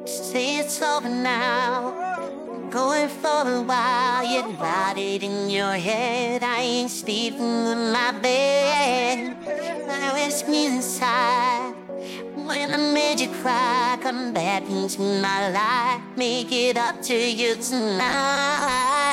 Say it's over now. Going for a while, you got it in your head. I ain't sleeping in my bed. I risk me inside. When I made you cry, come back into my life. Make it up to you tonight.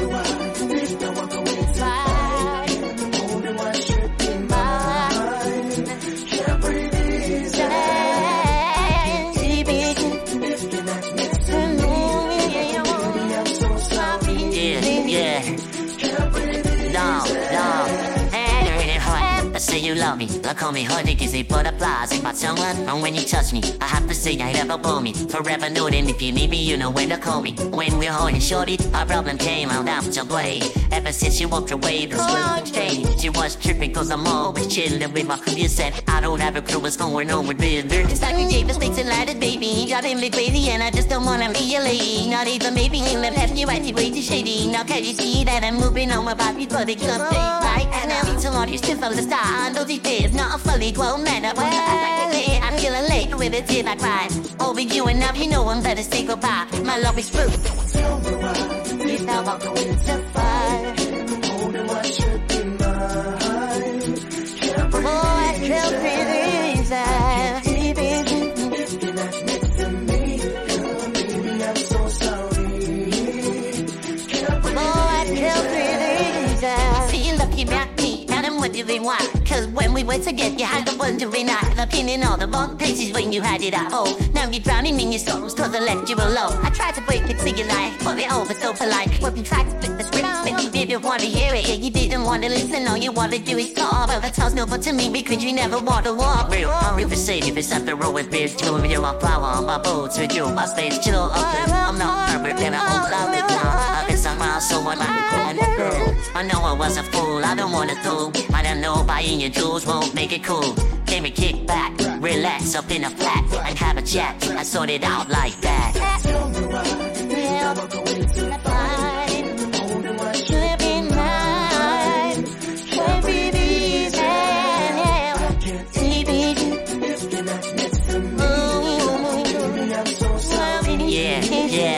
Say you love me, like call me honey, cause they butterflies in my tongue. And when you touch me, I have to say I never blow me. Forever know that if you need me, you know when to call me. When we're holding shorty, our problem came out to play. Ever since you walked away, the world changed. She was tripping cause I'm always chilling with my crew. You said, I don't have a clue what's going on with me. Cause I can give mistakes and light it, baby. Driving me crazy and I just don't wanna be your lady. Not even maybe in the left, you acting way too shady. Now can you see that I'm moving on my body for the club day, right? And now it's a lot, you still follow the star. I know these days, not a fully grown man. I'm feeling late with a tear I cry. Over you and now you know I'm better say goodbye. My love is true. Please now walk away to fire. Holding what should be mine. Oh, I feel pretty inside. If you're not next to me, girl, baby, I'm so sorry. Oh, I feel pretty inside. See you looking at me. What do they want? Cause when we were together, you had the wondering eye. Looking in all the wrong places when you had it at home. Now you're drowning in your sorrows cause I left you alone. I tried to break it to your life, but they over so polite. Well, you tried to flip the script, but you didn't want to hear it. Yeah, you didn't want to listen, all you want to do is talk. Well, that sounds no good to me because you never want to walk. Real hungry for saving, it's after roll with beers. Chill with you, my flower on my boots with you. My space chill, okay. I'm not perfect, and I hope I'll be down. I've been somehow so much I know I was a fool, I don't want to do. I don't know buying your jewels won't make it cool. Let me kick back, relax up in a flat and have a chat. I sort it out like that. Should be mine. Should be these yeah.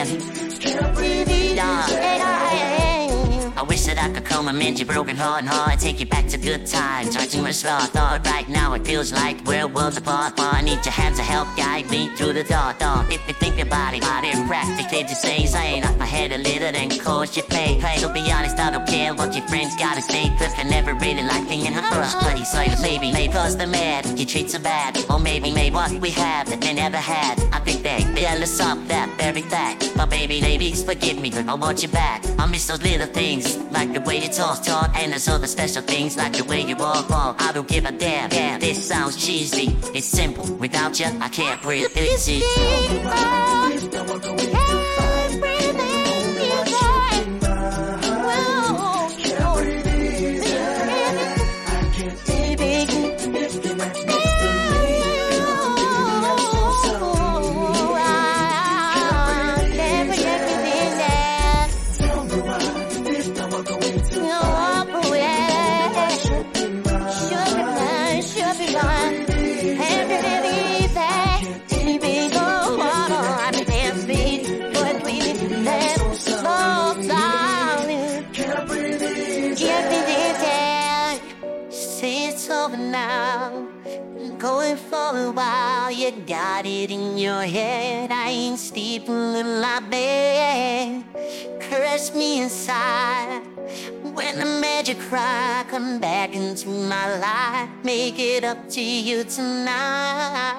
I wish that I could come and mend your broken heart and heart, take you back to good times. Try too much thought. Right now it feels like we're worlds apart. I need your hands to help guide me through the dark. If you think about it, practically just saying I ain't off my head a little, then cause you pay. To be honest, I don't care what your friends gotta say. Cause I never really liked being in her first place. So maybe cause they're mad, you treat so bad. Or maybe what we have that they never had. I think they jealous of that very fact. But baby, please forgive me, I want you back. I miss those little things, like the way you talk, and there's other special things, like the way you walk. I don't give a damn, this sounds cheesy. It's simple, without you, I can't breathe easy. Now, going for a while, you got it in your head. I ain't sleeping in my bed. Caress me inside. When I made you cry, come back into my life. Make it up to you tonight.